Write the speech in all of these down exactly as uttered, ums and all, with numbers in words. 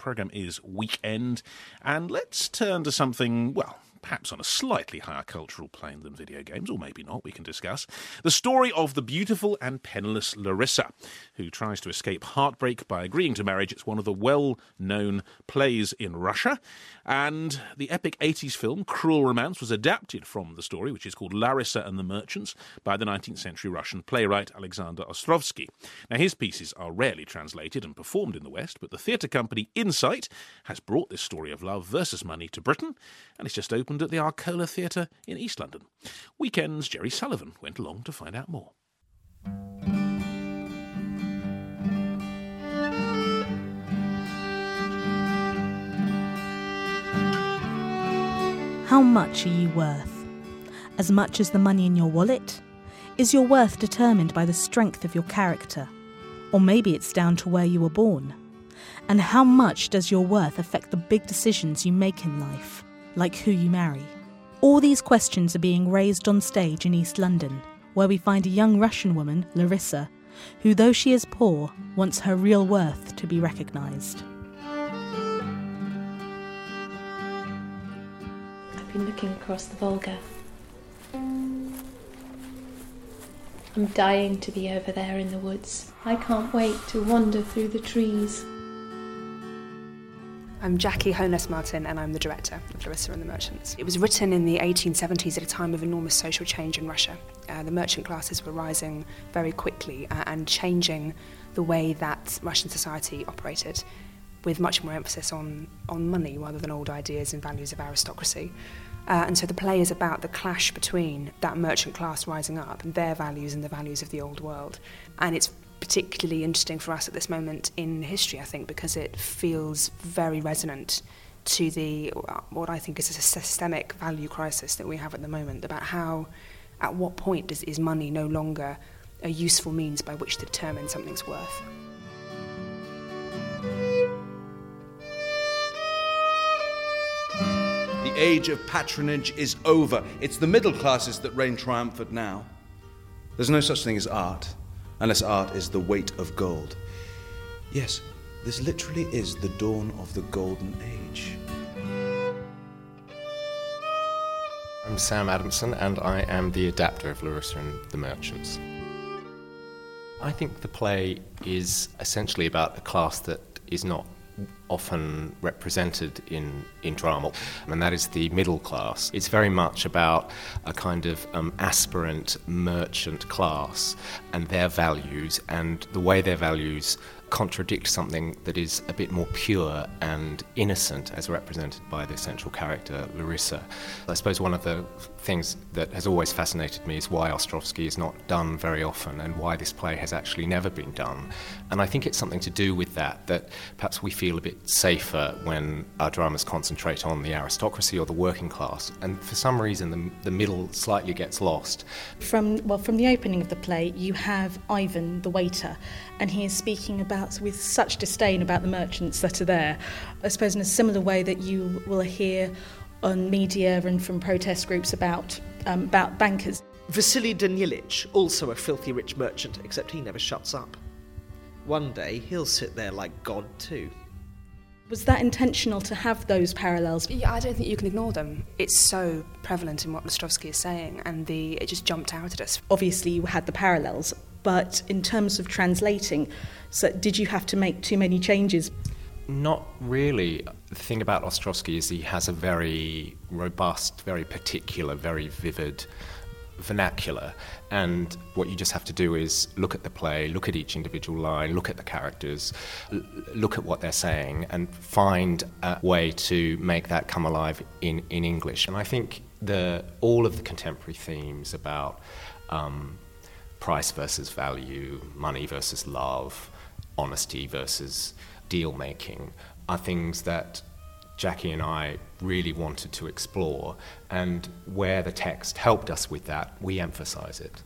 programme is Weekend, and let's turn to something, well, perhaps on a slightly higher cultural plane than video games, or maybe not, we can discuss. The story of the beautiful and penniless Larissa, who tries to escape heartbreak by agreeing to marriage. It's one of the well-known plays in Russia, and the epic eighties film Cruel Romance was adapted from the story, which is called Larissa and the Merchants, by the nineteenth century Russian playwright Alexander Ostrovsky. Now, his pieces are rarely translated and performed in the West, but the theatre company Insight has brought this story of love versus money to Britain, and it's just opened at the Arcola Theatre in East London. Weekend's Jerry Sullivan went along to find out more. How much are you worth? As much as the money in your wallet? Is your worth determined by the strength of your character? Or maybe it's down to where you were born? And how much does your worth affect the big decisions you make in life? Like who you marry? All these questions are being raised on stage in East London, where we find a young Russian woman, Larissa, who, though she is poor, wants her real worth to be recognised. I've been looking across the Volga. I'm dying to be over there in the woods. I can't wait to wander through the trees. I'm Jackie Hones-Martin, and I'm the director of Larissa and the Merchants. It was written in the eighteen seventies at a time of enormous social change in Russia. Uh, the merchant classes were rising very quickly uh, and changing the way that Russian society operated, with much more emphasis on, on money rather than old ideas and values of aristocracy. Uh, and so the play is about the clash between that merchant class rising up and their values and the values of the old world. And it's particularly interesting for us at this moment in history, I think, because it feels very resonant to the what I think is a systemic value crisis that we have at the moment, about how, at what point does, is money no longer a useful means by which to determine something's worth. The age of patronage is over. It's the middle classes that reign triumphant now. There's no such thing as art, unless art is the weight of gold. Yes, this literally is the dawn of the golden age. I'm Sam Adamson, and I am the adapter of Larissa and the Merchants. I think the play is essentially about a class that is not often represented in, in drama, and that is the middle class. It's very much about a kind of um, aspirant merchant class and their values, and the way their values contradict something that is a bit more pure and innocent, as represented by the central character, Larissa. I suppose one of the things that has always fascinated me is why Ostrovsky is not done very often, and why this play has actually never been done. And I think it's something to do with that, that perhaps we feel a bit safer when our dramas concentrate on the aristocracy or the working class, and for some reason the, the middle slightly gets lost. From well, from the opening of the play, you have Ivan, the waiter, and he is speaking about with such disdain about the merchants that are there. I suppose in a similar way that you will hear on media and from protest groups about um, about bankers. Vasily Danilich, also a filthy rich merchant, except he never shuts up. One day he'll sit there like God too. Was that intentional to have those parallels? Yeah, I don't think you can ignore them. It's so prevalent in what Ostrovsky is saying, and the it just jumped out at us. Obviously you had the parallels, but in terms of translating, so did you have to make too many changes? Not really. The thing about Ostrovsky is he has a very robust, very particular, very vivid vernacular, and what you just have to do is look at the play, look at each individual line, look at the characters, l- look at what they're saying, and find a way to make that come alive in, in English. And I think the all of the contemporary themes about um, price versus value, money versus love, honesty versus deal-making are things that Jackie and I really wanted to explore, and where the text helped us with that, we emphasise it.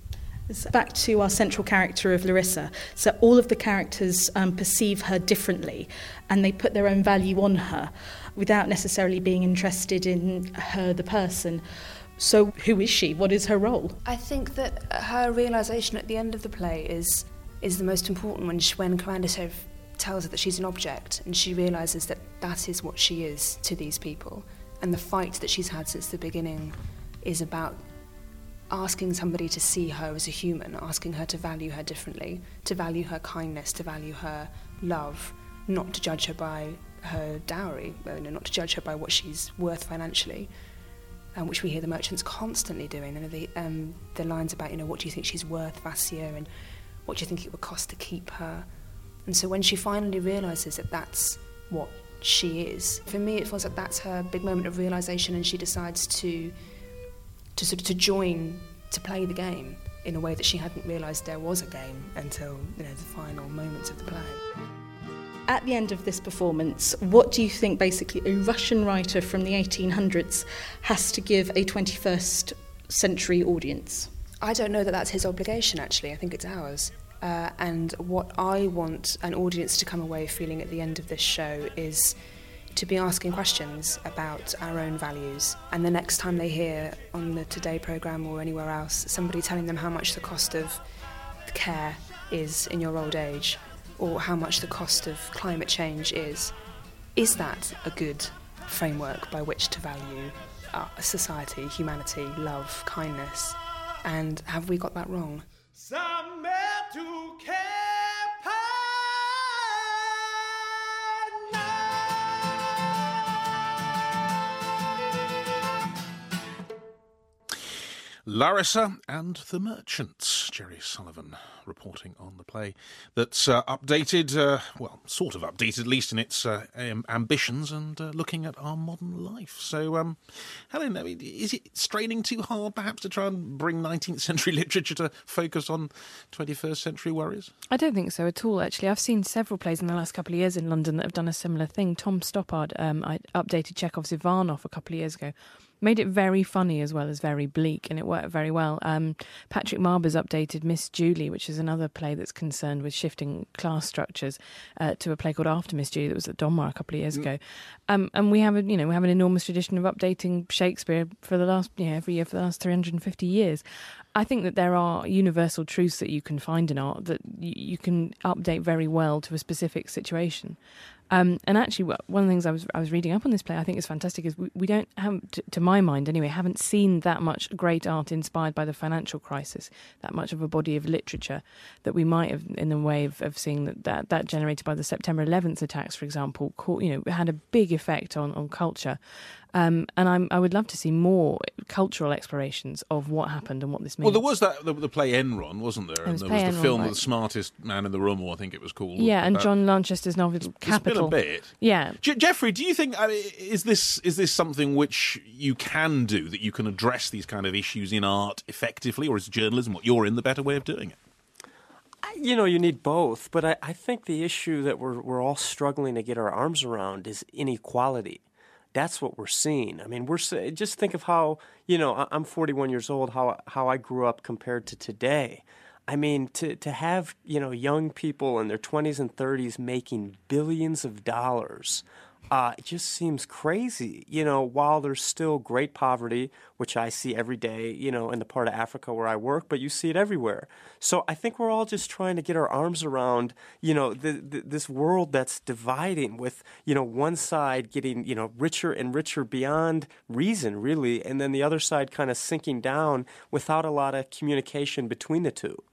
Back to our central character of Larissa. So all of the characters um, perceive her differently, and they put their own value on her without necessarily being interested in her, the person. So who is she? What is her role? I think that her realisation at the end of the play is is the most important, when she, when Karamazov tells her that she's an object, and she realises that that is what she is to these people. And the fight that she's had since the beginning is about asking somebody to see her as a human, asking her to value her differently, to value her kindness, to value her love, not to judge her by her dowry, not to judge her by what she's worth financially, um, which we hear the merchants constantly doing. You know, the, um, the lines about, you know, what do you think she's worth, Vassia, and what do you think it would cost to keep her? And so when she finally realises that that's what she is, for me it feels like that's her big moment of realisation, and she decides to to sort of to join, to play the game in a way that she hadn't realised there was a game until, you know, the final moments of the play. At the end of this performance, what do you think basically a Russian writer from the eighteen hundreds has to give a twenty-first century audience? I don't know that that's his obligation, actually. I think it's ours. Uh, and what I want an audience to come away feeling at the end of this show is to be asking questions about our own values. And the next time they hear on the Today programme or anywhere else somebody telling them how much the cost of care is in your old age, or how much the cost of climate change is, is that a good framework by which to value uh, society, humanity, love, kindness? And have we got that wrong? Somewhere to Larissa and the Merchants. Jerry Sullivan reporting on the play that's uh, updated, uh, well, sort of updated, at least in its uh, um, ambitions, and uh, looking at our modern life. So, um, Helen, I mean, is it straining too hard, perhaps, to try and bring nineteenth century literature to focus on twenty-first century worries? I don't think so at all, actually. I've seen several plays in the last couple of years in London that have done a similar thing. Tom Stoppard um, I updated Chekhov's Ivanov a couple of years ago. Made it very funny as well as very bleak, and it worked very well. Um, Patrick Marber's updated Miss Julie, which is another play that's concerned with shifting class structures, uh, to a play called After Miss Julie that was at Donmar a couple of years mm. ago. Um, and we have a, you know, we have an enormous tradition of updating Shakespeare for the last, you know, every year for the last three hundred fifty years. I think that there are universal truths that you can find in art that y- you can update very well to a specific situation. Um, and actually, one of the things I was I was reading up on this play I think is fantastic is we, we don't have, to, to my mind anyway, haven't seen that much great art inspired by the financial crisis, that much of a body of literature that we might have in the way of, of seeing that, that that generated by the September eleventh attacks, for example, you know, had a big effect on, on culture. Um, and I'm, I would love to see more cultural explorations of what happened and what this means. Well, there was that the, the play Enron, wasn't there? There and was there play was the Enron, film right. The Smartest Man in the Room, or I think it was called. Yeah, and that. John Lanchester's novel Capital. It's been a bit. Yeah. Je- Jeffrey, do you think I mean, is this is this something which you can do, that you can address these kind of issues in art effectively, or is journalism, what you're in, the better way of doing it? You know, you need both, but I, I think the issue that we're we're all struggling to get our arms around is inequality. That's what we're seeing. I mean, we're just think of how, you know, I'm forty-one years old, how how I grew up compared to today. I mean, to, to have, you know, young people in their twenties and thirties making billions of dollars, uh, it just seems crazy, you know, while there's still great poverty, which I see every day, you know, in the part of Africa where I work, but you see it everywhere. So I think we're all just trying to get our arms around, you know, the, the, this world that's dividing with, you know, one side getting, you know, richer and richer beyond reason, really, and then the other side kind of sinking down without a lot of communication between the two.